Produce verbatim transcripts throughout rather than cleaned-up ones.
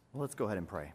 Well, let's go ahead and pray.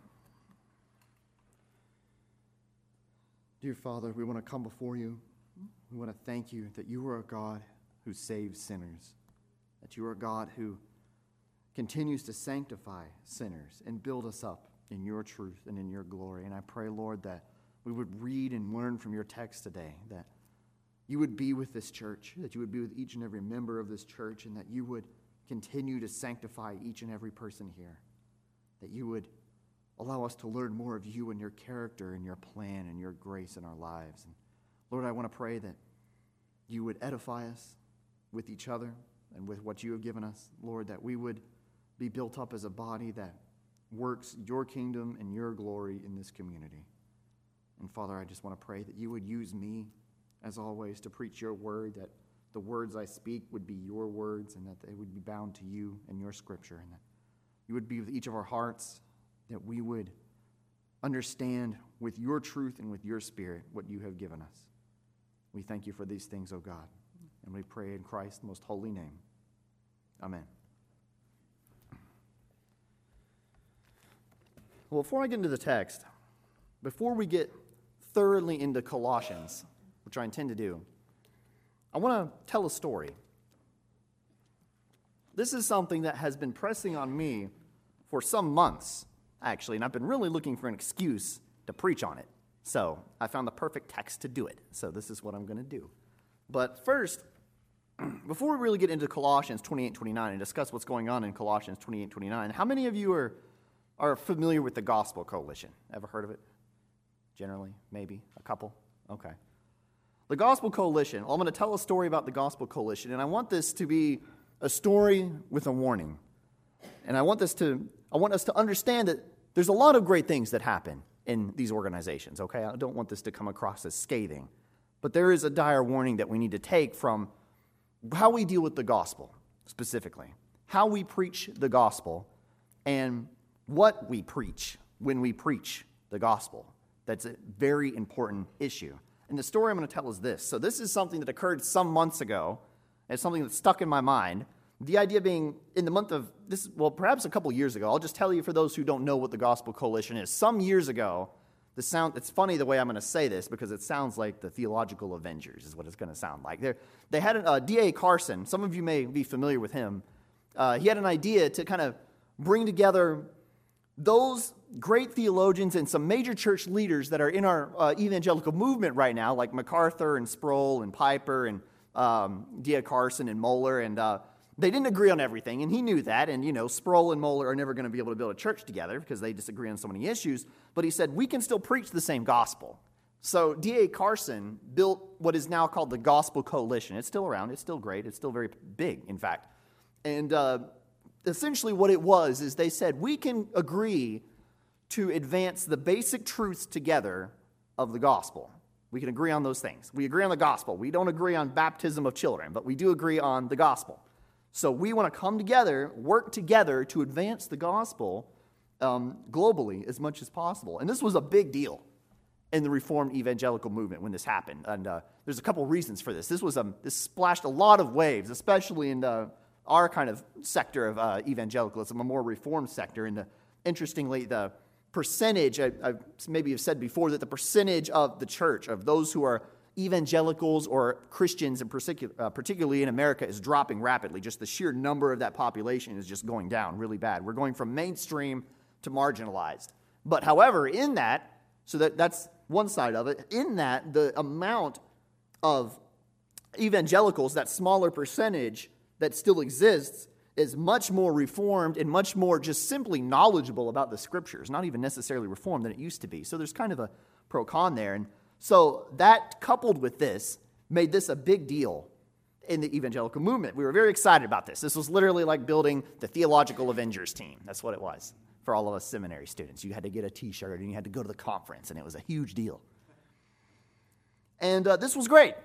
Dear Father, we want to come before you. We want to thank you that you are a God who saves sinners, that you are a God who continues to sanctify sinners and build us up in your truth and in your glory. And I pray, Lord, that we would read and learn from your text today, that you would be with this church, that you would be with each and every member of this church, and that you would continue to sanctify each and every person here, that you would allow us to learn more of you and your character and your plan and your grace in our lives. And Lord, I want to pray that you would edify us with each other and with what you have given us. Lord, that we would be built up as a body that works your kingdom and your glory in this community. And Father, I just want to pray that you would use me, as always, to preach your word, that the words I speak would be your words and that they would be bound to you and your scripture, and that you would be with each of our hearts, that we would understand with your truth and with your spirit what you have given us. We thank you for these things, O God, and we pray in Christ's most holy name. Amen. Well, before I get into the text, before we get thoroughly into Colossians, which I intend to do, I want to tell a story. This is something that has been pressing on me for some months, actually, and I've been really looking for an excuse to preach on it. So I found the perfect text to do it. So this is what I'm going to do. But first, before we really get into Colossians twenty-eight and twenty-nine and discuss what's going on in Colossians twenty-eight and twenty-nine, how many of you are, are familiar with the Gospel Coalition? Ever heard of it? Generally, maybe, a couple? Okay. The Gospel Coalition, well, I'm going to tell a story about the Gospel Coalition, and I want this to be a story with a warning. And I want this to, I want us to understand that there's a lot of great things that happen in these organizations, okay? I don't want this to come across as scathing. But there is a dire warning that we need to take from how we deal with the gospel, specifically. How we preach the gospel, and what we preach when we preach the gospel. That's a very important issue. And the story I'm going to tell is this. So this is something that occurred some months ago, and it's something that's stuck in my mind. The idea being, in the month of, this, well, perhaps a couple years ago, I'll just tell you for those who don't know what the Gospel Coalition is. Some years ago, the sound, it's funny the way I'm going to say this, because it sounds like the Theological Avengers is what it's going to sound like. They're, they had a uh, D A Carson, some of you may be familiar with him. Uh, he had an idea to kind of bring together those great theologians and some major church leaders that are in our uh, evangelical movement right now, like MacArthur and Sproul and Piper and um, D A Carson and Moeller, and uh, they didn't agree on everything, and he knew that, and, you know, Sproul and Moeller are never going to be able to build a church together because they disagree on so many issues, but he said, we can still preach the same gospel. So D A Carson built what is now called the Gospel Coalition. It's still around. It's still great. It's still very big, in fact. And uh, essentially what it was is they said, we can agree to advance the basic truths together of the gospel. We can agree on those things. We agree on the gospel. We don't agree on baptism of children, but we do agree on the gospel. So we want to come together, work together to advance the gospel um, globally as much as possible. And this was a big deal in the Reformed evangelical movement when this happened. And uh, there's a couple reasons for this. This was um, this splashed a lot of waves, especially in the, our kind of sector of uh, evangelicalism, a more Reformed sector. And the, interestingly, the percentage, I, I maybe have said before, that the percentage of the church, of those who are evangelicals or Christians, in particular, uh, particularly in America, is dropping rapidly. Just the sheer number of that population is just going down really bad. We're going from mainstream to marginalized. But however, in that, so that, that's one side of it, in that, the amount of evangelicals, that smaller percentage that still exists, is much more reformed and much more just simply knowledgeable about the scriptures, not even necessarily reformed than it used to be. So there's kind of a pro-con there. And so that, coupled with this, made this a big deal in the evangelical movement. We were very excited about this. This was literally like building the Theological Avengers team. That's what it was for all of us seminary students. You had to get a T-shirt and you had to go to the conference, and it was a huge deal. And uh, this was great.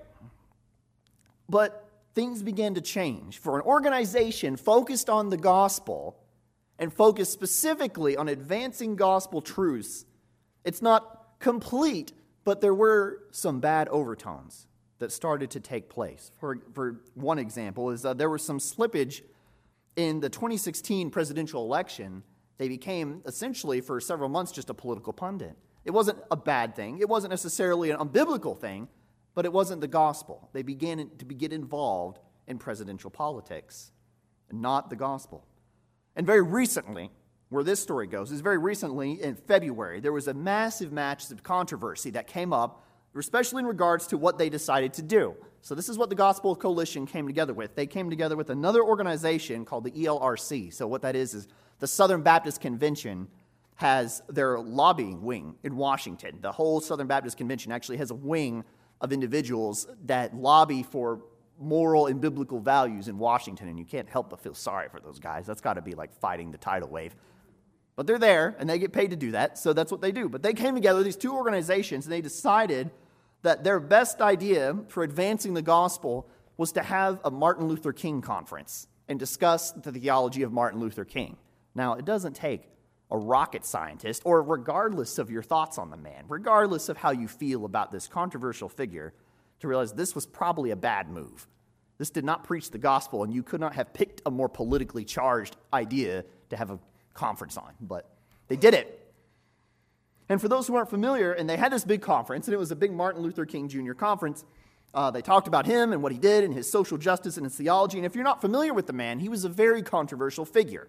But things began to change. For an organization focused on the gospel and focused specifically on advancing gospel truths, it's not complete, but there were some bad overtones that started to take place. For, for one example, is uh, there was some slippage in the twenty sixteen presidential election. They became, essentially, for several months, just a political pundit. It wasn't a bad thing. It wasn't necessarily an unbiblical thing, but it wasn't the gospel. They began to get involved in presidential politics, not the gospel. And very recently, where this story goes, is very recently, in February, there was a massive, massive controversy that came up, especially in regards to what they decided to do. So this is what the Gospel Coalition came together with. They came together with another organization called the E L R C. So what that is, is the Southern Baptist Convention has their lobbying wing in Washington. The whole Southern Baptist Convention actually has a wing of individuals that lobby for moral and biblical values in Washington, and you can't help but feel sorry for those guys. That's got to be like fighting the tidal wave. But they're there, and they get paid to do that, so that's what they do. But they came together, these two organizations, and they decided that their best idea for advancing the gospel was to have a Martin Luther King conference and discuss the theology of Martin Luther King. Now, it doesn't take a rocket scientist, or regardless of your thoughts on the man, regardless of how you feel about this controversial figure, to realize this was probably a bad move. This did not preach the gospel, and you could not have picked a more politically charged idea to have a conference on, but they did it. And for those who aren't familiar, and they had this big conference, and it was a big Martin Luther King Junior conference. Uh, they talked about him and what he did and his social justice and his theology. And if you're not familiar with the man, he was a very controversial figure.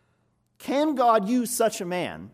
Can God use such a man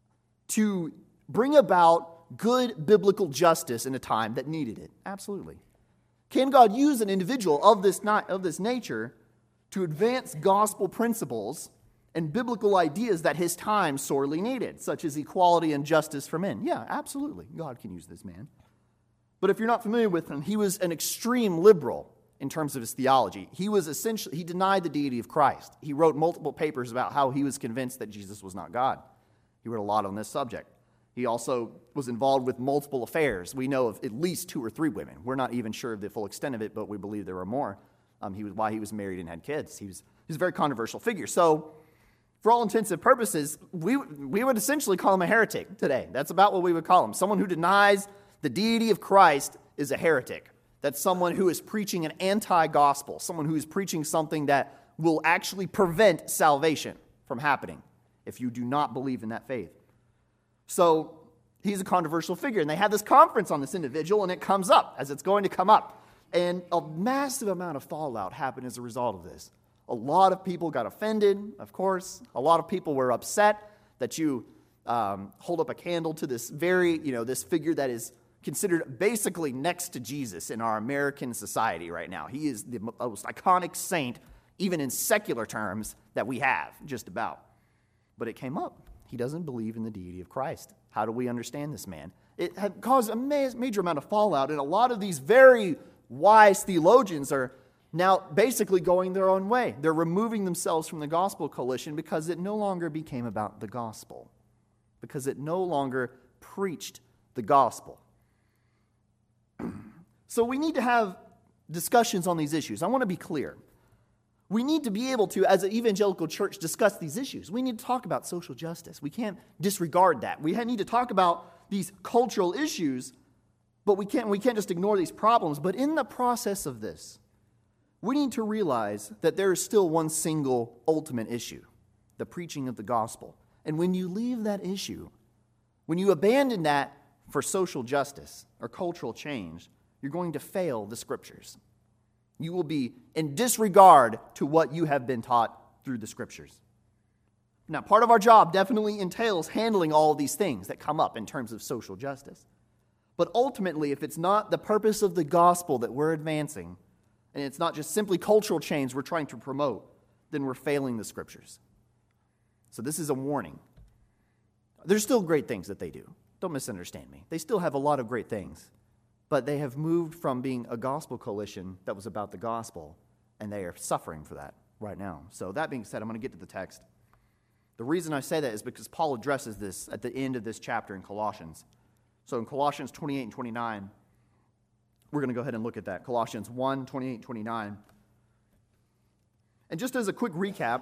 to bring about good biblical justice in a time that needed it? Absolutely. Can God use an individual of this, not, of this nature to advance gospel principles and biblical ideas that his time sorely needed, such as equality and justice for men? Yeah, absolutely. God can use this man. But if you're not familiar with him, he was an extreme liberal in terms of his theology. He was essentially, he denied the deity of Christ. He wrote multiple papers about how he was convinced that Jesus was not God. He wrote a lot on this subject. He also was involved with multiple affairs. We know of at least two or three women. We're not even sure of the full extent of it, but we believe there were more. Um, he was why he was married and had kids. He was, he was a very controversial figure. So, for all intents and purposes, we, we would essentially call him a heretic today. That's about what we would call him. Someone who denies the deity of Christ is a heretic. That's someone who is preaching an anti-gospel, someone who is preaching something that will actually prevent salvation from happening if you do not believe in that faith. So he's a controversial figure, and they had this conference on this individual, and it comes up as it's going to come up. And a massive amount of fallout happened as a result of this. A lot of people got offended, of course. A lot of people were upset that you um, hold up a candle to this very, you know, this figure that is considered basically next to Jesus in our American society right now. He is the most iconic saint, even in secular terms, that we have, just about. But it came up. He doesn't believe in the deity of Christ. How do we understand this man? It had caused a ma- major amount of fallout, and a lot of these very wise theologians are now basically going their own way. They're removing themselves from the Gospel Coalition because it no longer became about the gospel, because it no longer preached the gospel. So we need to have discussions on these issues. I want to be clear. We need to be able to, as an evangelical church, discuss these issues. We need to talk about social justice. We can't disregard that. We need to talk about these cultural issues, but we can't, we can't just ignore these problems. But in the process of this, we need to realize that there is still one single ultimate issue, the preaching of the gospel. And when you leave that issue, when you abandon that for social justice or cultural change, you're going to fail the scriptures. You will be in disregard to what you have been taught through the scriptures. Now, part of our job definitely entails handling all of these things that come up in terms of social justice. But ultimately, if it's not the purpose of the gospel that we're advancing, and it's not just simply cultural change we're trying to promote, then we're failing the scriptures. So this is a warning. There's still great things that they do. Don't misunderstand me. They still have a lot of great things. But they have moved from being a gospel coalition that was about the gospel, and they are suffering for that right now. So that being said, I'm going to get to the text. The reason I say that is because Paul addresses this at the end of this chapter in Colossians. So in Colossians twenty-eight and twenty-nine, we're going to go ahead and look at that. Colossians one, twenty-eight and twenty-nine. And just as a quick recap,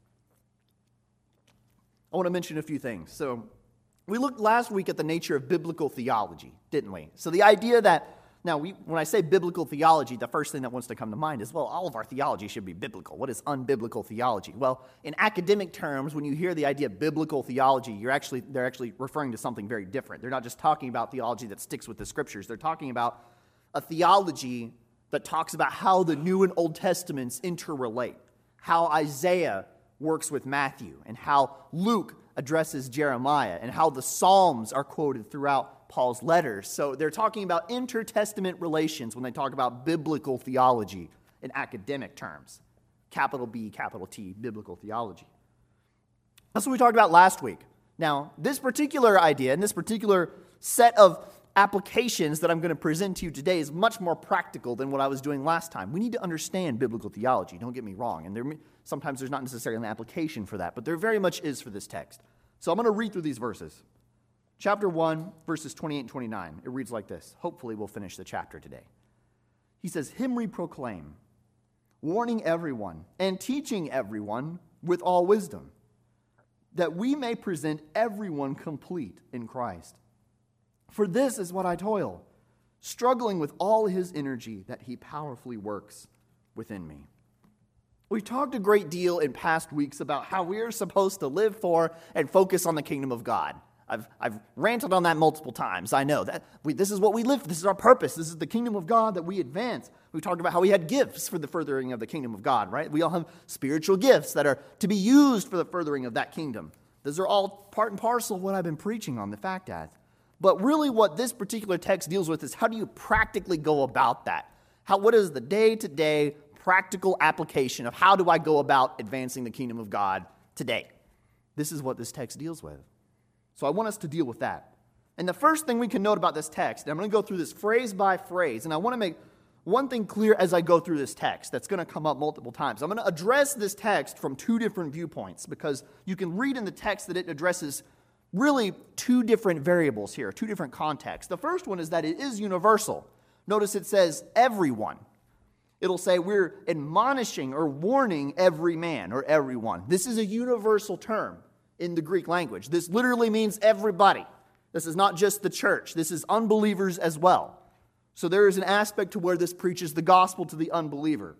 I want to mention a few things. So we looked last week at the nature of biblical theology, didn't we? So the idea that Now, we, when I say biblical theology, the first thing that wants to come to mind is, well, all of our theology should be biblical. What is unbiblical theology? Well, in academic terms, when you hear the idea of biblical theology, you're actually they're actually referring to something very different. They're not just talking about theology that sticks with the Scriptures. They're talking about a theology that talks about how the New and Old Testaments interrelate, how Isaiah works with Matthew, and how Luke addresses Jeremiah, and how the Psalms are quoted throughout Paul's letters. So they're talking about intertestament relations when they talk about biblical theology in academic terms. Capital B, capital T, biblical theology. That's what we talked about last week. Now, this particular idea and this particular set of applications that I'm going to present to you today is much more practical than what I was doing last time. We need to understand biblical theology, don't get me wrong. And there, sometimes there's not necessarily an application for that, but there very much is for this text. So I'm going to read through these verses. Chapter one, verses twenty-eight and twenty-nine. It reads like this. Hopefully we'll finish the chapter today. He says, "Him we proclaim, warning everyone and teaching everyone with all wisdom, that we may present everyone complete in Christ. For this is what I toil, struggling with all his energy that he powerfully works within me." We've talked a great deal in past weeks about how we are supposed to live for and focus on the kingdom of God. I've, I've ranted on that multiple times. I know that we, this is what we live for. This is our purpose. This is the kingdom of God that we advance. We talked about how we had gifts for the furthering of the kingdom of God, right? We all have spiritual gifts that are to be used for the furthering of that kingdom. Those are all part and parcel of what I've been preaching on, the fact that. But really what this particular text deals with is how do you practically go about that? How, what is the day-to-day practical application of how do I go about advancing the kingdom of God today? This is what this text deals with. So I want us to deal with that. And the first thing we can note about this text, and I'm going to go through this phrase by phrase, and I want to make one thing clear as I go through this text that's going to come up multiple times. I'm going to address this text from two different viewpoints because you can read in the text that it addresses really two different variables here, two different contexts. The first one is that it is universal. Notice it says everyone. It'll say we're admonishing or warning every man or everyone. This is a universal term in the Greek language. This literally means everybody. This is not just the church. This is unbelievers as well. So there is an aspect to where this preaches the gospel to the unbeliever.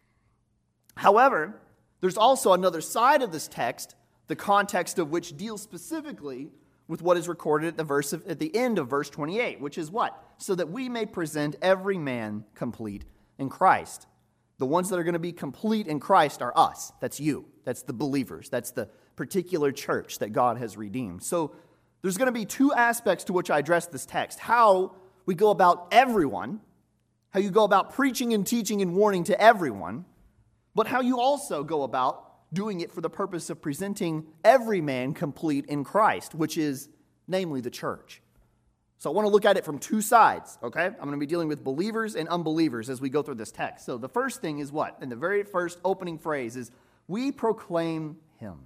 However, there's also another side of this text, the context of which deals specifically with what is recorded at the verse of, at the end of verse twenty-eight, which is what? So that we may present every man complete in Christ. The ones that are going to be complete in Christ are us. That's you. That's the believers. That's the particular church that God has redeemed. So there's going to be two aspects to which I address this text. How we go about everyone, how you go about preaching and teaching and warning to everyone, but how you also go about doing it for the purpose of presenting every man complete in Christ, which is namely the church. So I want to look at it from two sides, okay? I'm going to be dealing with believers and unbelievers as we go through this text. So the first thing is what? In the very first opening phrase is, we proclaim him.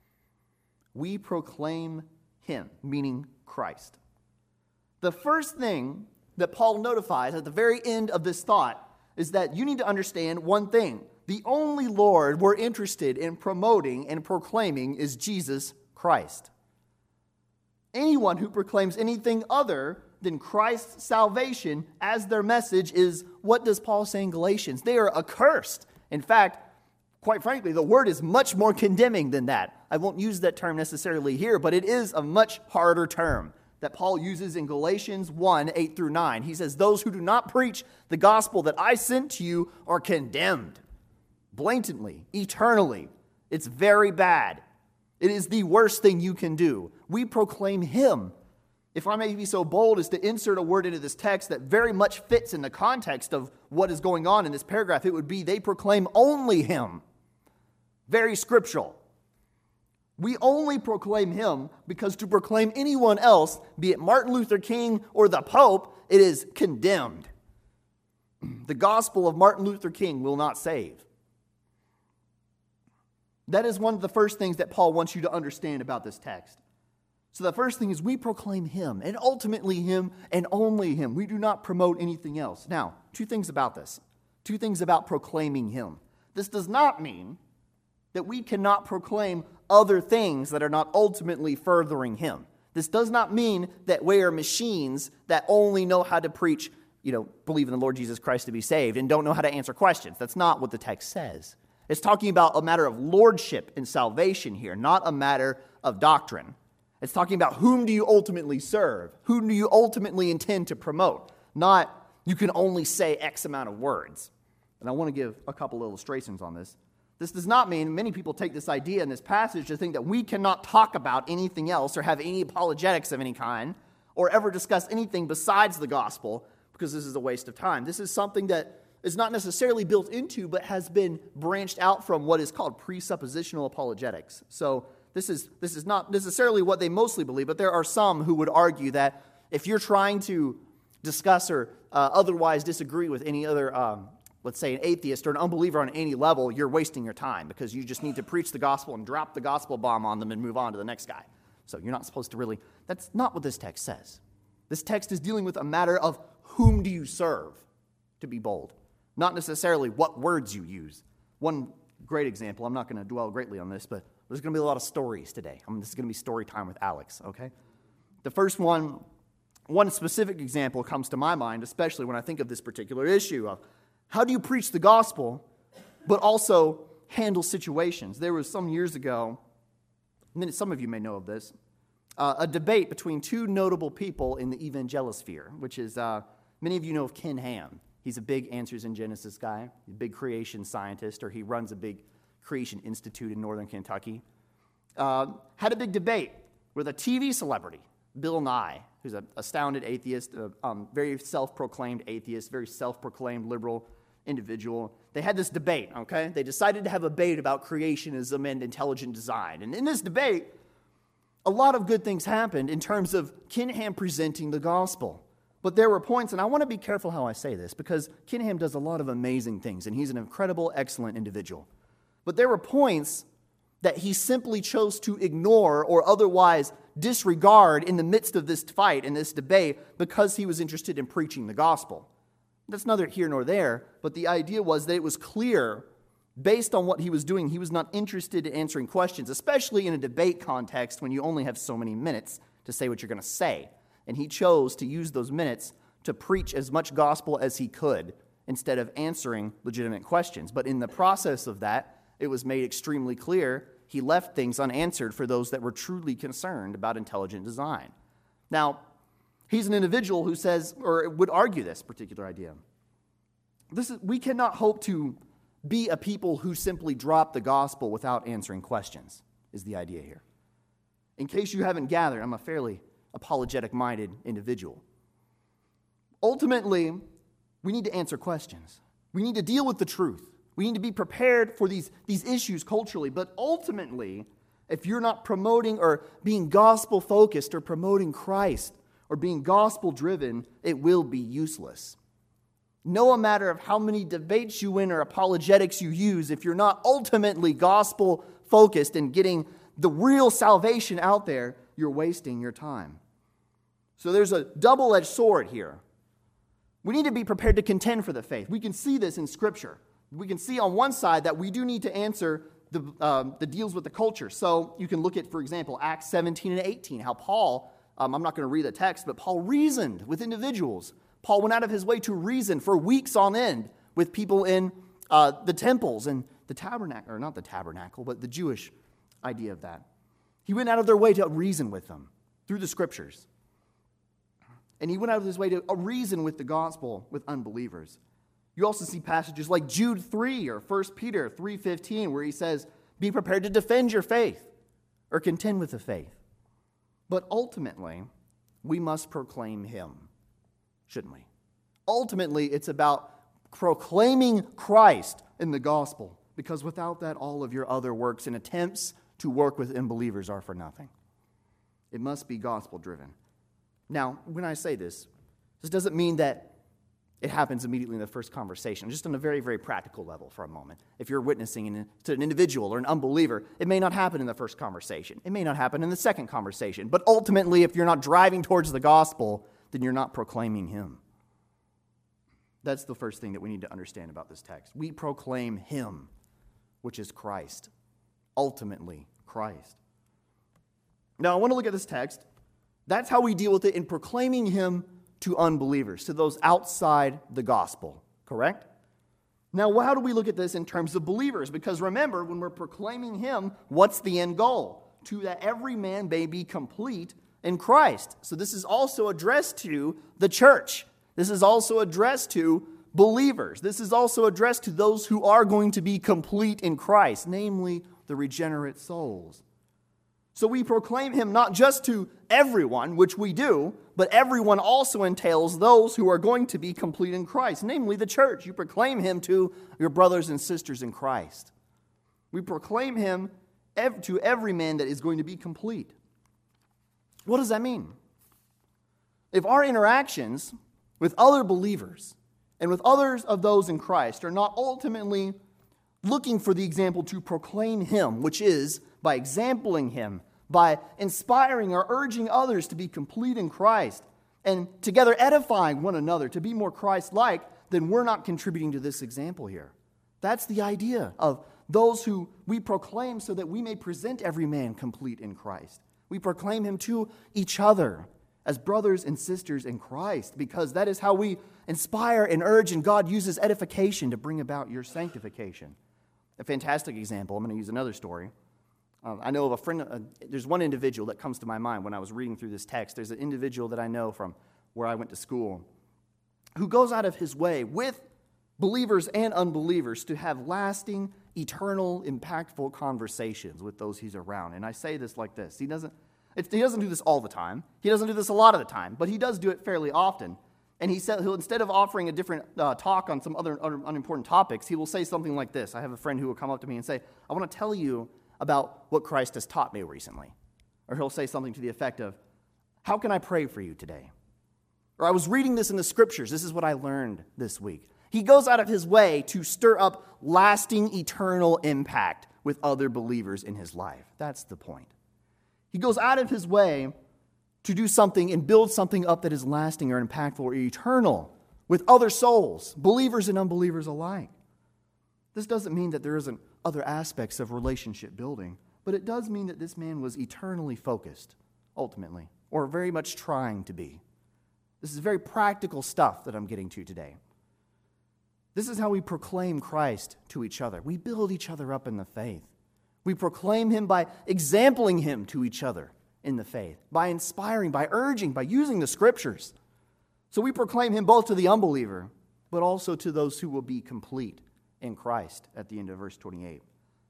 We proclaim him, meaning Christ. The first thing that Paul notifies at the very end of this thought is that you need to understand one thing. The only Lord we're interested in promoting and proclaiming is Jesus Christ. Anyone who proclaims anything other than Christ's salvation as their message is, what does Paul say in Galatians? They are accursed. In fact, quite frankly, the word is much more condemning than that. I won't use that term necessarily here, but it is a much harder term that Paul uses in Galatians one, eight through nine. He says, those who do not preach the gospel that I sent to you are condemned. Blatantly, eternally. It's very bad. It is the worst thing you can do. We proclaim him. If I may be so bold as to insert a word into this text that very much fits in the context of what is going on in this paragraph, it would be they proclaim only him. Very scriptural. We only proclaim him because to proclaim anyone else, be it Martin Luther King or the Pope, it is condemned. The gospel of Martin Luther King will not save. That is one of the first things that Paul wants you to understand about this text. So the first thing is we proclaim him, and ultimately him, and only him. We do not promote anything else. Now, two things about this. Two things about proclaiming him. This does not mean that we cannot proclaim other things that are not ultimately furthering him. This does not mean that we are machines that only know how to preach, you know, believe in the Lord Jesus Christ to be saved and don't know how to answer questions. That's not what the text says. It's talking about a matter of lordship and salvation here, not a matter of doctrine. It's talking about whom do you ultimately serve? Whom do you ultimately intend to promote? Not you can only say X amount of words. And I want to give a couple illustrations on this. This does not mean, many people take this idea in this passage to think that we cannot talk about anything else or have any apologetics of any kind or ever discuss anything besides the gospel because this is a waste of time. This is something that is not necessarily built into but has been branched out from what is called presuppositional apologetics. So this is this is not necessarily what they mostly believe, but there are some who would argue that if you're trying to discuss or uh, otherwise disagree with any other, um, let's say an atheist or an unbeliever on any level, you're wasting your time because you just need to preach the gospel and drop the gospel bomb on them and move on to the next guy. So you're not supposed to really, that's not what this text says. This text is dealing with a matter of whom do you serve, to be bold, not necessarily what words you use. One great example, I'm not going to dwell greatly on this, but there's going to be a lot of stories today. I mean, this is going to be story time with Alex, okay? The first one, one specific example comes to my mind, especially when I think of this particular issue of how do you preach the gospel, but also handle situations. There was some years ago, some of you may know of this, uh, a debate between two notable people in the evangelosphere, which is, uh, many of you know of Ken Ham. He's a big Answers in Genesis guy, a big creation scientist, or he runs a big creation institute in northern Kentucky. Uh, had a big debate with a T V celebrity, Bill Nye, who's an astounded atheist, a um, very self-proclaimed atheist, very self-proclaimed liberal individual. They had this debate, okay? They decided to have a debate about creationism and intelligent design. And in this debate, a lot of good things happened in terms of Ken Ham presenting the gospel. But there were points, and I want to be careful how I say this, because Ken Ham does a lot of amazing things, and he's an incredible, excellent individual. But there were points that he simply chose to ignore or otherwise disregard in the midst of this fight, in this debate, because he was interested in preaching the gospel. That's neither here nor there, but the idea was that it was clear, based on what he was doing, he was not interested in answering questions, especially in a debate context when you only have so many minutes to say what you're going to say. And he chose to use those minutes to preach as much gospel as he could instead of answering legitimate questions. But in the process of that, it was made extremely clear he left things unanswered for those that were truly concerned about intelligent design. Now, he's an individual who says, or would argue this particular idea. This is, we cannot hope to be a people who simply drop the gospel without answering questions, is the idea here. In case you haven't gathered, I'm a fairly apologetic-minded individual. Ultimately, we need to answer questions. We need to deal with the truth. We need to be prepared for these, these issues culturally. But ultimately, if you're not promoting or being gospel-focused or promoting Christ or being gospel-driven, it will be useless. No matter of how many debates you win or apologetics you use, if you're not ultimately gospel-focused and getting the real salvation out there, you're wasting your time. So there's a double-edged sword here. We need to be prepared to contend for the faith. We can see this in Scripture. We can see on one side that we do need to answer the, um, the deals with the culture. So you can look at, for example, Acts seventeen and eighteen, how Paul, um, I'm not going to read the text, but Paul reasoned with individuals. Paul went out of his way to reason for weeks on end with people in uh, the temples and the tabernacle, or not the tabernacle, but the Jewish idea of that. He went out of their way to reason with them through the Scriptures. And he went out of his way to reason with the gospel with unbelievers. You also see passages like Jude three or First Peter three fifteen where he says, be prepared to defend your faith or contend with the faith. But ultimately, we must proclaim him, shouldn't we? Ultimately, it's about proclaiming Christ in the gospel, because without that, all of your other works and attempts to work with unbelievers are for nothing. It must be gospel-driven. Now, when I say this, this doesn't mean that it happens immediately in the first conversation, just on a very, very practical level for a moment. If you're witnessing to an individual or an unbeliever, it may not happen in the first conversation. It may not happen in the second conversation. But ultimately, if you're not driving towards the gospel, then you're not proclaiming him. That's the first thing that we need to understand about this text. We proclaim him, which is Christ. Ultimately, Christ. Now, I want to look at this text. That's how we deal with it in proclaiming him to unbelievers, to those outside the gospel, correct? Now, how do we look at this in terms of believers? Because remember, when we're proclaiming him, what's the end goal? To that every man may be complete in Christ. So this is also addressed to the church. This is also addressed to believers. This is also addressed to those who are going to be complete in Christ, namely the regenerate souls. So we proclaim him not just to everyone, which we do, but everyone also entails those who are going to be complete in Christ, namely the church. You proclaim him to your brothers and sisters in Christ. We proclaim him to every man that is going to be complete. What does that mean? If our interactions with other believers and with others of those in Christ are not ultimately looking for the example to proclaim him, which is by exempling him, by inspiring or urging others to be complete in Christ, and together edifying one another to be more Christ-like, then we're not contributing to this example here. That's the idea of those who we proclaim so that we may present every man complete in Christ. We proclaim him to each other as brothers and sisters in Christ, because that is how we inspire and urge, and God uses edification to bring about your sanctification. A fantastic example, I'm going to use another story. Um, I know of a friend, uh, there's one individual that comes to my mind when I was reading through this text. There's an individual that I know from where I went to school who goes out of his way with believers and unbelievers to have lasting, eternal, impactful conversations with those he's around. And I say this like this. He doesn't, it's, he doesn't do this all the time. He doesn't do this a lot of the time, but he does do it fairly often. And he said he'll, instead of offering a different uh, talk on some other, other unimportant topics, he will say something like this. I have a friend who will come up to me and say, I want to tell you about what Christ has taught me recently. Or he'll say something to the effect of, how can I pray for you today? Or I was reading this in the scriptures. This is what I learned this week. He goes out of his way to stir up lasting, eternal impact with other believers in his life. That's the point. He goes out of his way to do something and build something up that is lasting or impactful or eternal with other souls, believers and unbelievers alike. This doesn't mean that there isn't other aspects of relationship building, but it does mean that this man was eternally focused, ultimately, or very much trying to be. This is very practical stuff that I'm getting to today. This is how we proclaim Christ to each other. We build each other up in the faith. We proclaim him by exempling him to each other in the faith, by inspiring, by urging, by using the scriptures. So we proclaim him both to the unbeliever, but also to those who will be complete in Christ at the end of verse twenty-eight.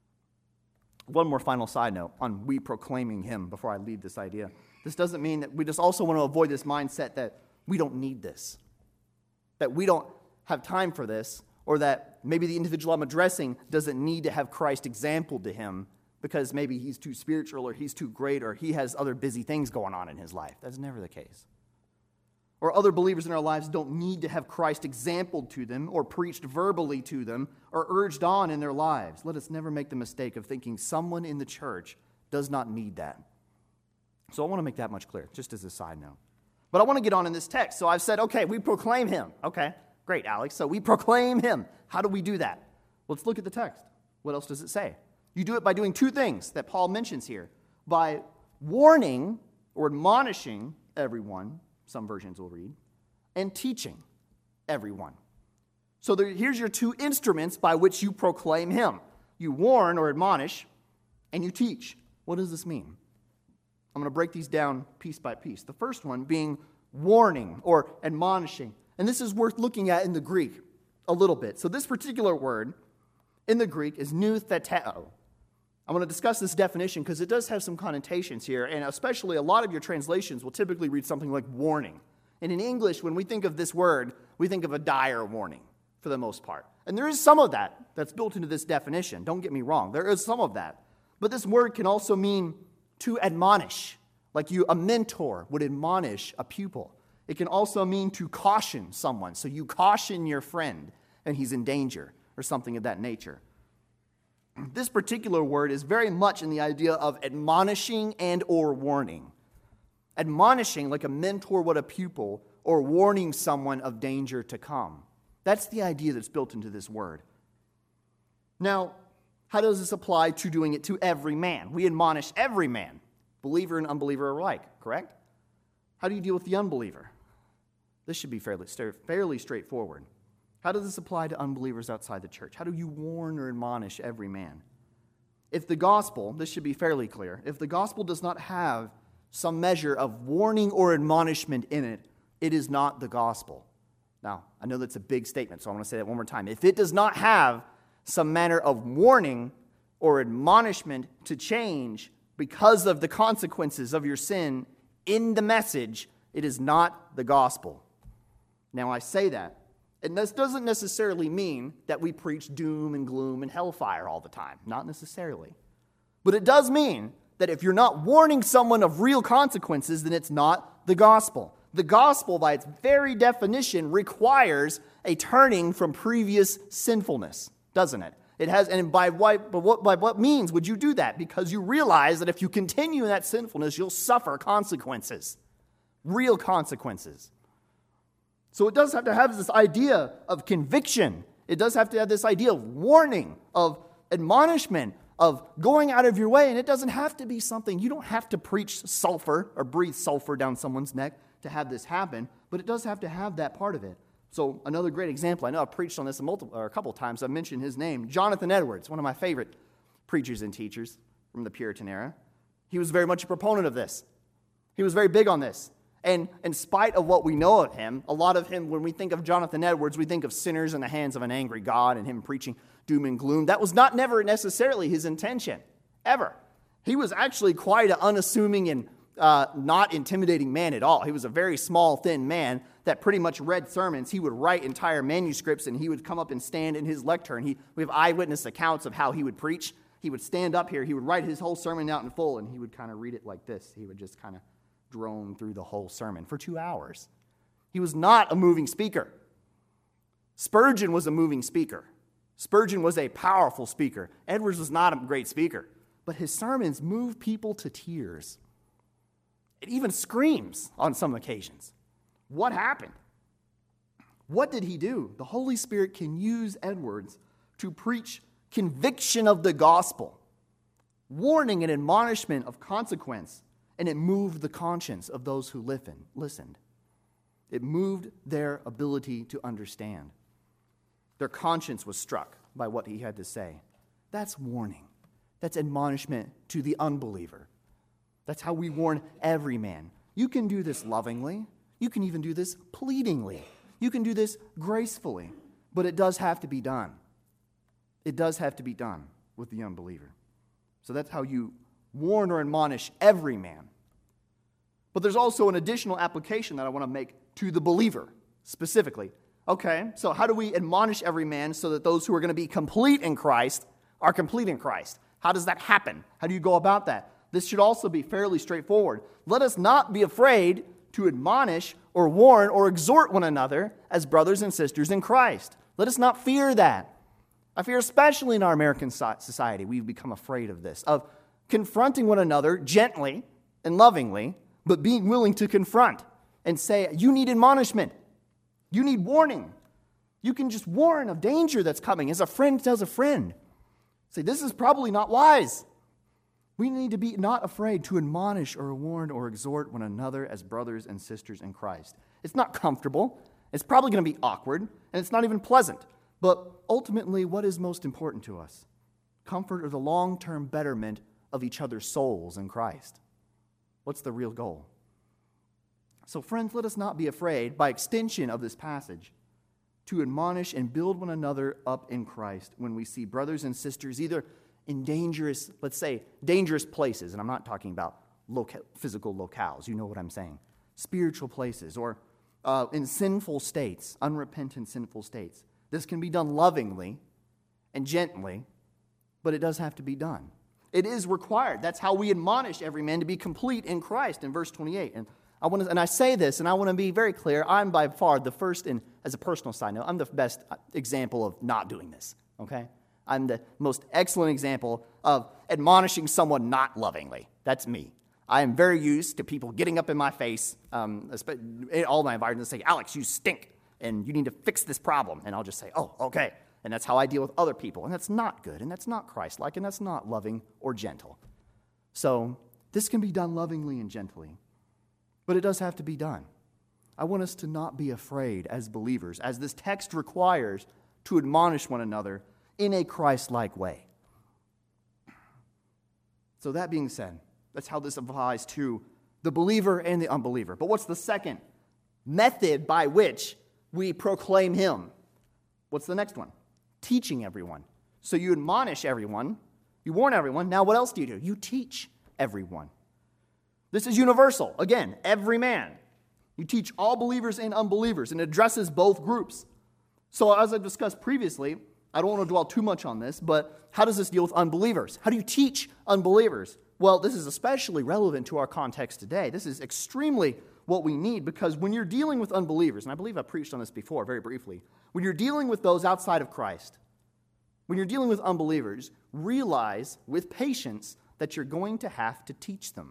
One more final side note on we proclaiming him before I leave this idea. This doesn't mean that we just also want to avoid this mindset that we don't need this, that we don't have time for this, or that maybe the individual I'm addressing doesn't need to have Christ exampled to him because maybe he's too spiritual or he's too great or he has other busy things going on in his life. That's never the case. Or other believers in our lives don't need to have Christ exampled to them or preached verbally to them or urged on in their lives. Let us never make the mistake of thinking someone in the church does not need that. So I want to make that much clear, just as a side note. But I want to get on in this text. So I've said, okay, we proclaim him. Okay, great, Alex. So we proclaim him. How do we do that? Let's look at the text. What else does it say? You do it by doing two things that Paul mentions here. By warning or admonishing everyone, some versions will read, and teaching everyone. So there, here's your two instruments by which you proclaim him. You warn or admonish, and you teach. What does this mean? I'm going to break these down piece by piece. The first one being warning or admonishing. And this is worth looking at in the Greek a little bit. So this particular word in the Greek is noutheteo. I'm going to discuss this definition because it does have some connotations here, and especially a lot of your translations will typically read something like warning. And in English, when we think of this word, we think of a dire warning for the most part. And there is some of that that's built into this definition. Don't get me wrong. There is some of that. But this word can also mean to admonish, like you, a mentor would admonish a pupil. It can also mean to caution someone. So you caution your friend and he's in danger or something of that nature. This particular word is very much in the idea of admonishing and or warning. Admonishing like a mentor would a pupil, or warning someone of danger to come. That's the idea that's built into this word. Now, how does this apply to doing it to every man? We admonish every man, believer and unbeliever alike, correct? How do you deal with the unbeliever? This should be fairly, fairly straightforward. How does this apply to unbelievers outside the church? How do you warn or admonish every man? If the gospel, this should be fairly clear, if the gospel does not have some measure of warning or admonishment in it, it is not the gospel. Now, I know that's a big statement, so I want to say that one more time. If it does not have some manner of warning or admonishment to change because of the consequences of your sin in the message, it is not the gospel. Now, I say that, and this doesn't necessarily mean that we preach doom and gloom and hellfire all the time. Not necessarily. But it does mean that if you're not warning someone of real consequences, then it's not the gospel. The gospel, by its very definition, requires a turning from previous sinfulness, doesn't it? It has, and by what, by what, by what means would you do that? Because you realize that if you continue in that sinfulness, you'll suffer consequences, real consequences. So it does have to have this idea of conviction. It does have to have this idea of warning, of admonishment, of going out of your way. And it doesn't have to be something, you don't have to preach sulfur or breathe sulfur down someone's neck to have this happen, but it does have to have that part of it. So another great example, I know I've preached on this a, multiple, or a couple times, I've mentioned his name, Jonathan Edwards, one of my favorite preachers and teachers from the Puritan era. He was very much a proponent of this. He was very big on this. And in spite of what we know of him, a lot of him, when we think of Jonathan Edwards, we think of sinners in the hands of an angry God and him preaching doom and gloom. That was not never necessarily his intention, ever. He was actually quite an unassuming and uh, not intimidating man at all. He was a very small, thin man that pretty much read sermons. He would write entire manuscripts, and he would come up and stand in his lectern. He, we have eyewitness accounts of how he would preach. He would stand up here. He would write his whole sermon out in full, and he would kind of read it like this. He would just kind of drone through the whole sermon for two hours. He was not a moving speaker. Spurgeon was a moving speaker. Spurgeon was a powerful speaker. Edwards was not a great speaker, but his sermons moved people to tears. It even screams on some occasions. What happened? What did he do? The Holy Spirit can use Edwards to preach conviction of the gospel, warning and admonishment of consequence, and it moved the conscience of those who listened. It moved their ability to understand. Their conscience was struck by what he had to say. That's warning. That's admonishment to the unbeliever. That's how we warn every man. You can do this lovingly. You can even do this pleadingly. You can do this gracefully. But it does have to be done. It does have to be done with the unbeliever. So that's how you warn or admonish every man. But there's also an additional application that I want to make to the believer specifically. Okay, so how do we admonish every man so that those who are going to be complete in Christ are complete in Christ? How does that happen? How do you go about that? This should also be fairly straightforward. Let us not be afraid to admonish or warn or exhort one another as brothers and sisters in Christ. Let us not fear that. I fear especially in our American society, we've become afraid of this, of confronting one another gently and lovingly, but being willing to confront and say, you need admonishment. You need warning. You can just warn of danger that's coming as a friend tells a friend. Say, this is probably not wise. We need to be not afraid to admonish or warn or exhort one another as brothers and sisters in Christ. It's not comfortable. It's probably going to be awkward, and it's not even pleasant. But ultimately, what is most important to us? Comfort or the long-term betterment of each other's souls in Christ. What's the real goal? So friends, let us not be afraid, by extension of this passage, to admonish and build one another up in Christ when we see brothers and sisters either in dangerous, let's say, dangerous places, and I'm not talking about loca- physical locales, you know what I'm saying, spiritual places, or uh, in sinful states, unrepentant sinful states. This can be done lovingly and gently, but it does have to be done. It is required. That's how we admonish every man to be complete in Christ in verse twenty-eight. And I want to, and I say this, and I want to be very clear. I'm by far the first, and as a personal side note, I'm the best example of not doing this. Okay, I'm the most excellent example of admonishing someone not lovingly. That's me. I am very used to people getting up in my face, um, in all my environments, and say, "Alex, you stink, and you need to fix this problem." And I'll just say, "Oh, okay." And that's how I deal with other people. And that's not good, and that's not Christ-like, and that's not loving or gentle. So this can be done lovingly and gently, but it does have to be done. I want us to not be afraid as believers, as this text requires, to admonish one another in a Christ-like way. So that being said, that's how this applies to the believer and the unbeliever. But what's the second method by which we proclaim him? What's the next one? Teaching everyone. So you admonish everyone, you warn everyone. Now what else do you do? You teach everyone. This is universal. Again, every man. You teach all believers and unbelievers, and it addresses both groups. So as I discussed previously, I don't want to dwell too much on this, but how does this deal with unbelievers? How do you teach unbelievers? Well, this is especially relevant to our context today. This is extremely what we need, because when you're dealing with unbelievers, and I believe I preached on this before very briefly, when you're dealing with those outside of Christ, when you're dealing with unbelievers, realize with patience that you're going to have to teach them.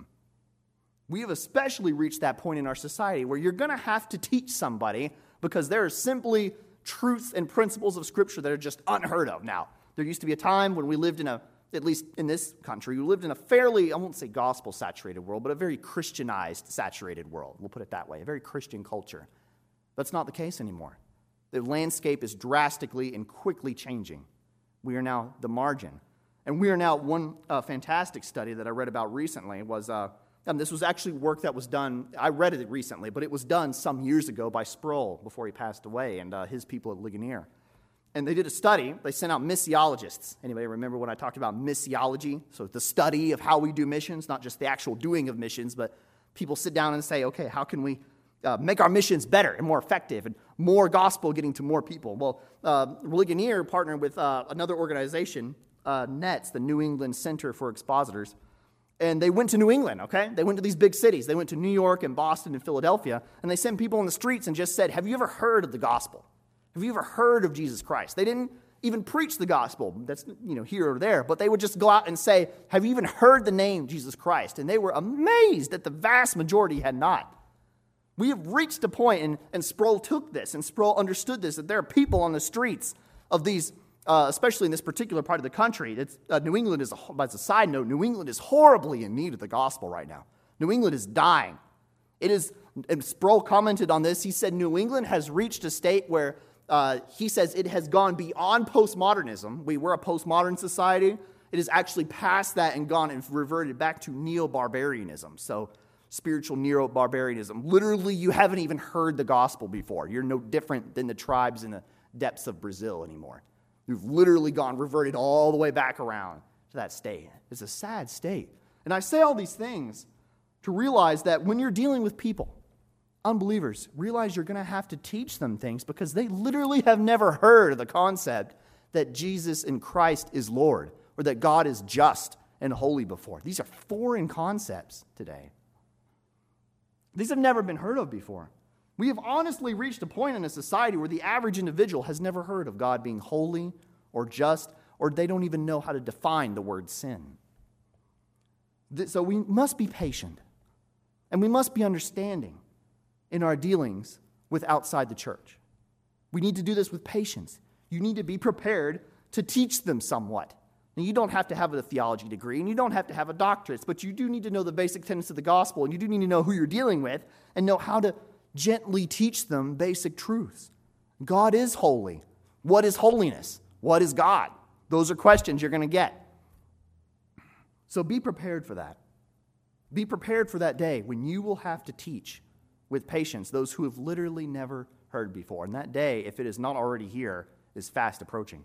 We have especially reached that point in our society where you're going to have to teach somebody because there are simply truths and principles of Scripture that are just unheard of now. There used to be a time when we lived in a, at least in this country, we lived in a fairly, I won't say gospel-saturated world, but a very Christianized, saturated world. We'll put it that way, a very Christian culture. That's not the case anymore. The landscape is drastically and quickly changing. We are now the margin. And we are now, one uh, fantastic study that I read about recently was, uh, and this was actually work that was done, I read it recently, but it was done some years ago by Sproul before he passed away and uh, his people at Ligonier. And they did a study. They sent out missiologists. Anybody remember when I talked about missiology? So the study of how we do missions, not just the actual doing of missions, but people sit down and say, okay, how can we uh, make our missions better and more effective and more gospel getting to more people? Well, uh, Ligonier partnered with uh, another organization, uh, NETS, the New England Center for Expositors, and they went to New England, okay? They went to these big cities. They went to New York and Boston and Philadelphia, and they sent people on the streets and just said, have you ever heard of the gospel? Have you ever heard of Jesus Christ? They didn't even preach the gospel. That's, you know, here or there. But they would just go out and say, have you even heard the name Jesus Christ? And they were amazed that the vast majority had not. We have reached a point, and, and Sproul took this, and Sproul understood this, that there are people on the streets of these, uh, especially in this particular part of the country. It's, uh, New England is, a, as a side note, New England is horribly in need of the gospel right now. New England is dying. It is, and Sproul commented on this. He said New England has reached a state where Uh, he says it has gone beyond postmodernism. We were a postmodern society. It has actually passed that and gone and reverted back to neo-barbarianism. So spiritual neo-barbarianism. Literally, you haven't even heard the gospel before. You're no different than the tribes in the depths of Brazil anymore. You've literally gone, reverted all the way back around to that state. It's a sad state. And I say all these things to realize that when you're dealing with people, unbelievers, realize you're going to have to teach them things because they literally have never heard of the concept that Jesus in Christ is Lord or that God is just and holy before. These are foreign concepts today. These have never been heard of before. We have honestly reached a point in a society where the average individual has never heard of God being holy or just, or they don't even know how to define the word sin. So we must be patient and we must be understanding in our dealings with outside the church. We need to do this with patience. You need to be prepared to teach them somewhat. Now, you don't have to have a theology degree, and you don't have to have a doctorate, but you do need to know the basic tenets of the gospel, and you do need to know who you're dealing with, and know how to gently teach them basic truths. God is holy. What is holiness? What is God? Those are questions you're going to get. So be prepared for that. Be prepared for that day when you will have to teach with patience those who have literally never heard before. And that day, if it is not already here, is fast approaching.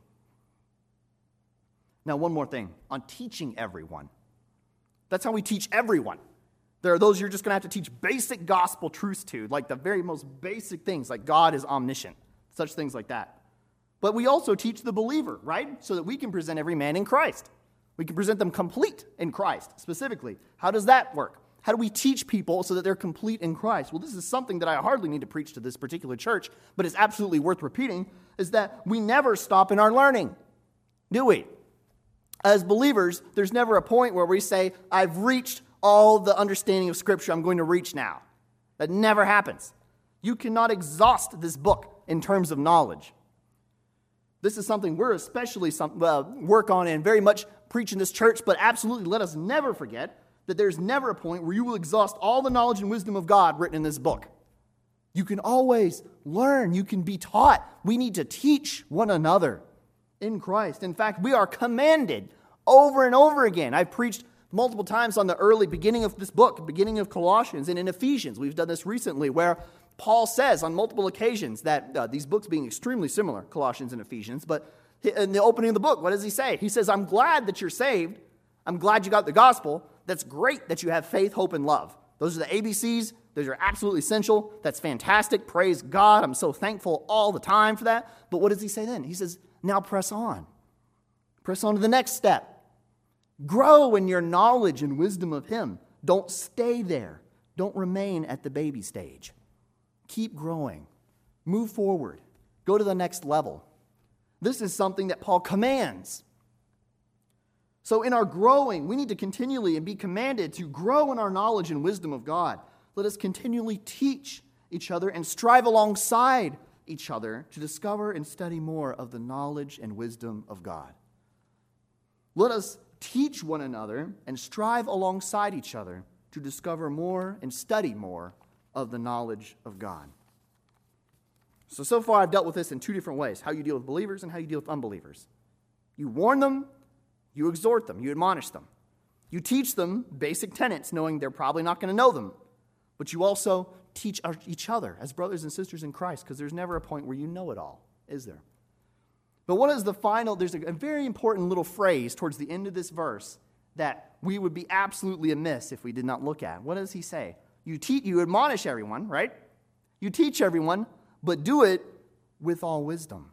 Now, one more thing on teaching everyone. That's how we teach everyone. There are those you're just going to have to teach basic gospel truths to, like the very most basic things, like God is omniscient, such things like that. But we also teach the believer, right? So that we can present every man in Christ. We can present them complete in Christ, specifically. How does that work? How do we teach people so that they're complete in Christ? Well, this is something that I hardly need to preach to this particular church, but it's absolutely worth repeating, is that we never stop in our learning, do we? As believers, there's never a point where we say, I've reached all the understanding of Scripture I'm going to reach now. That never happens. You cannot exhaust this book in terms of knowledge. This is something we're especially some, uh, work on and very much preach in this church, but absolutely let us never forget that there's never a point where you will exhaust all the knowledge and wisdom of God written in this book. You can always learn. You can be taught. We need to teach one another in Christ. In fact, we are commanded over and over again. I've preached multiple times on the early beginning of this book, beginning of Colossians, and in Ephesians. We've done this recently where Paul says on multiple occasions that uh, these books being extremely similar, Colossians and Ephesians, but in the opening of the book, what does he say? He says, I'm glad that you're saved. I'm glad you got the gospel. That's great that you have faith, hope, and love. Those are the A B Cs. Those are absolutely essential. That's fantastic. Praise God. I'm so thankful all the time for that. But what does he say then? He says, now press on. Press on to the next step. Grow in your knowledge and wisdom of him. Don't stay there. Don't remain at the baby stage. Keep growing. Move forward. Go to the next level. This is something that Paul commands. So in our growing, we need to continually and be commanded to grow in our knowledge and wisdom of God. Let us continually teach each other and strive alongside each other to discover and study more of the knowledge and wisdom of God. Let us teach one another and strive alongside each other to discover more and study more of the knowledge of God. So, so far I've dealt with this in two different ways, how you deal with believers and how you deal with unbelievers. You warn them, you exhort them, you admonish them. You teach them basic tenets, knowing they're probably not going to know them. But you also teach each other as brothers and sisters in Christ, because there's never a point where you know it all, is there? But what is the final, there's a, a very important little phrase towards the end of this verse that we would be absolutely amiss if we did not look at. What does he say? You teach, you admonish everyone, right? You teach everyone, but do it with all wisdom.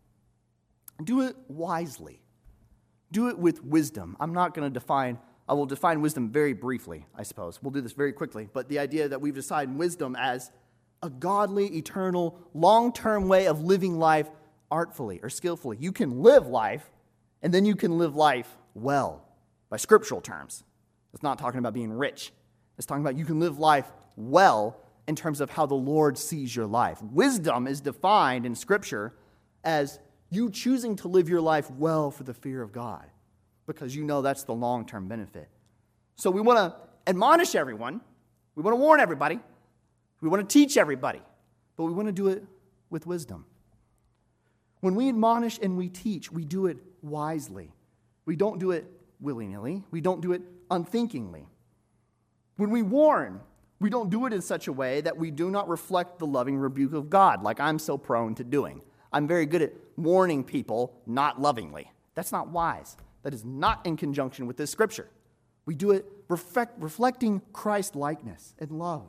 Do it wisely. Do it with wisdom. I'm not going to define, I will define wisdom very briefly, I suppose. We'll do this very quickly. But the idea that we've decided wisdom as a godly, eternal, long-term way of living life artfully or skillfully. You can live life, and then you can live life well, by scriptural terms. It's not talking about being rich. It's talking about you can live life well in terms of how the Lord sees your life. Wisdom is defined in Scripture as you choosing to live your life well for the fear of God, because you know that's the long-term benefit. So we want to admonish everyone. We want to warn everybody. We want to teach everybody. But we want to do it with wisdom. When we admonish and we teach, we do it wisely. We don't do it willy-nilly. We don't do it unthinkingly. When we warn, we don't do it in such a way that we do not reflect the loving rebuke of God, like I'm so prone to doing. I'm very good at warning people not lovingly. That's not wise. That is not in conjunction with this scripture. We do it reflect, reflecting Christ-likeness and love.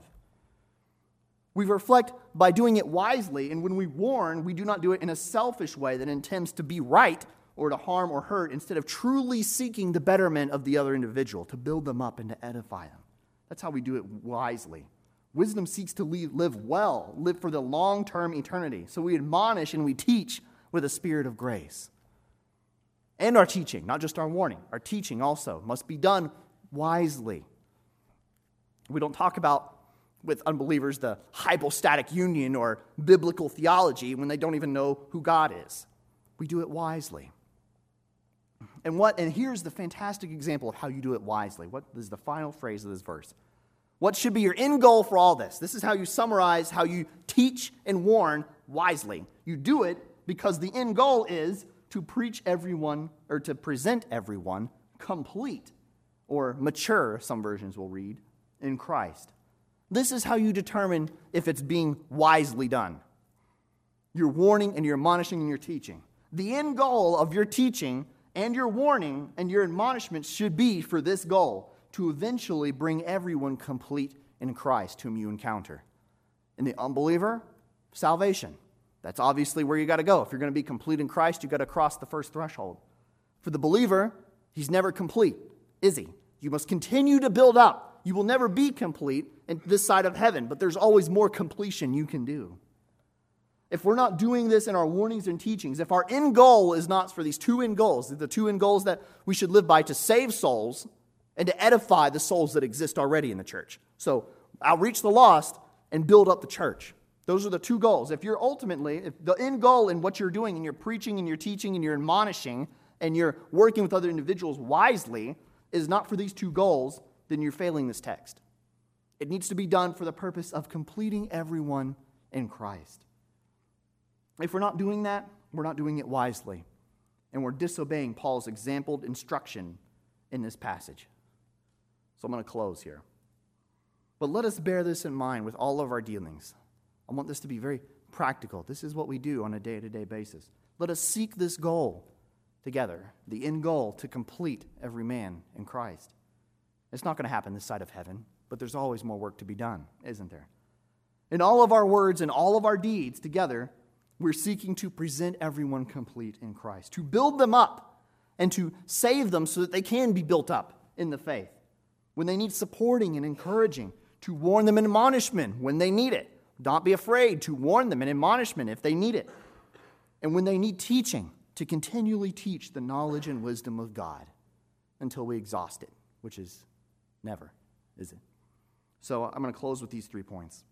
We reflect by doing it wisely, and when we warn, we do not do it in a selfish way that intends to be right or to harm or hurt, instead of truly seeking the betterment of the other individual, to build them up and to edify them. That's how we do it wisely. Wisdom seeks to live well, live for the long-term eternity. So we admonish and we teach with a spirit of grace. And our teaching, not just our warning, our teaching also must be done wisely. We don't talk about, with unbelievers, the hypostatic union or biblical theology when they don't even know who God is. We do it wisely. And what? And here's the fantastic example of how you do it wisely. What is the final phrase of this verse? What should be your end goal for all this? This is how you summarize how you teach and warn wisely. You do it because the end goal is to preach everyone, or to present everyone complete or mature, some versions will read, in Christ. This is how you determine if it's being wisely done. Your warning and your admonishing and your teaching. The end goal of your teaching and your warning and your admonishment should be for this goal, to eventually bring everyone complete in Christ whom you encounter. In the unbeliever, salvation. That's obviously where you got to go. If you're going to be complete in Christ, you've got to cross the first threshold. For the believer, he's never complete, is he? You must continue to build up. You will never be complete in this side of heaven, but there's always more completion you can do. If we're not doing this in our warnings and teachings, if our end goal is not for these two end goals, the two end goals that we should live by, to save souls and to edify the souls that exist already in the church. So outreach the lost and build up the church. Those are the two goals. If you're ultimately, if the end goal in what you're doing, and you're preaching and you're teaching and you're admonishing and you're working with other individuals wisely, is not for these two goals, then you're failing this text. It needs to be done for the purpose of completing everyone in Christ. If we're not doing that, we're not doing it wisely, and we're disobeying Paul's exampled instruction in this passage. So I'm going to close here. But let us bear this in mind with all of our dealings. I want this to be very practical. This is what we do on a day-to-day basis. Let us seek this goal together, the end goal to complete every man in Christ. It's not going to happen this side of heaven, but there's always more work to be done, isn't there? In all of our words and all of our deeds together, we're seeking to present everyone complete in Christ, to build them up and to save them so that they can be built up in the faith. When they need supporting and encouraging, to warn them in admonishment when they need it. Don't be afraid to warn them in admonishment if they need it. And when they need teaching, to continually teach the knowledge and wisdom of God until we exhaust it, which is never, is it? So I'm going to close with these three points.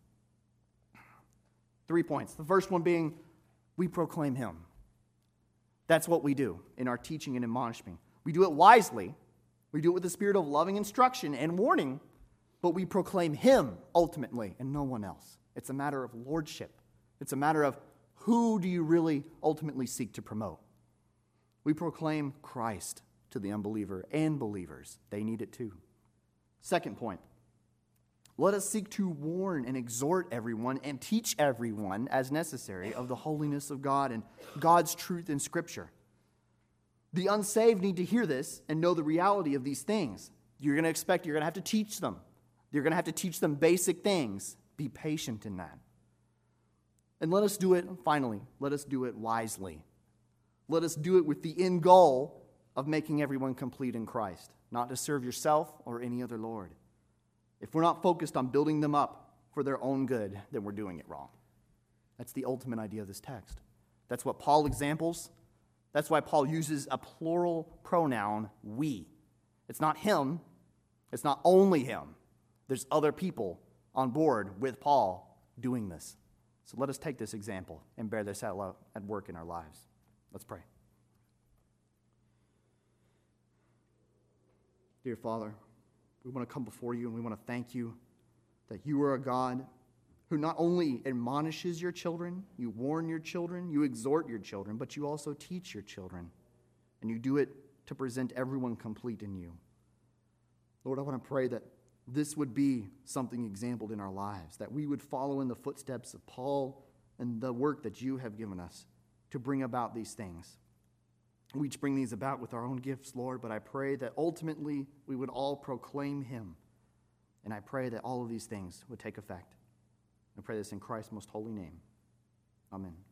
Three points. The first one being, we proclaim Him. That's what we do in our teaching and admonishing. We do it wisely. We do it with the spirit of loving instruction and warning, but we proclaim Him ultimately and no one else. It's a matter of lordship. It's a matter of who do you really ultimately seek to promote. We proclaim Christ to the unbeliever and believers. They need it too. Second point. Let us seek to warn and exhort everyone and teach everyone as necessary of the holiness of God and God's truth in Scripture. The unsaved need to hear this and know the reality of these things. You're going to expect, you're going to have to teach them. You're going to have to teach them basic things. Be patient in that. And let us do it, finally, let us do it wisely. Let us do it with the end goal of making everyone complete in Christ, not to serve yourself or any other Lord. If we're not focused on building them up for their own good, then we're doing it wrong. That's the ultimate idea of this text. That's what Paul examples. That's why Paul uses a plural pronoun, we. It's not him. It's not only him. There's other people on board with Paul doing this. So let us take this example and bear this out at work in our lives. Let's pray. Dear Father, we want to come before you and we want to thank you that you are a God who not only admonishes your children, you warn your children, you exhort your children, but you also teach your children. And you do it to present everyone complete in you. Lord, I want to pray that this would be something exampled in our lives, that we would follow in the footsteps of Paul and the work that you have given us to bring about these things. We each bring these about with our own gifts, Lord, but I pray that ultimately we would all proclaim him. And I pray that all of these things would take effect. I pray this in Christ's most holy name. Amen.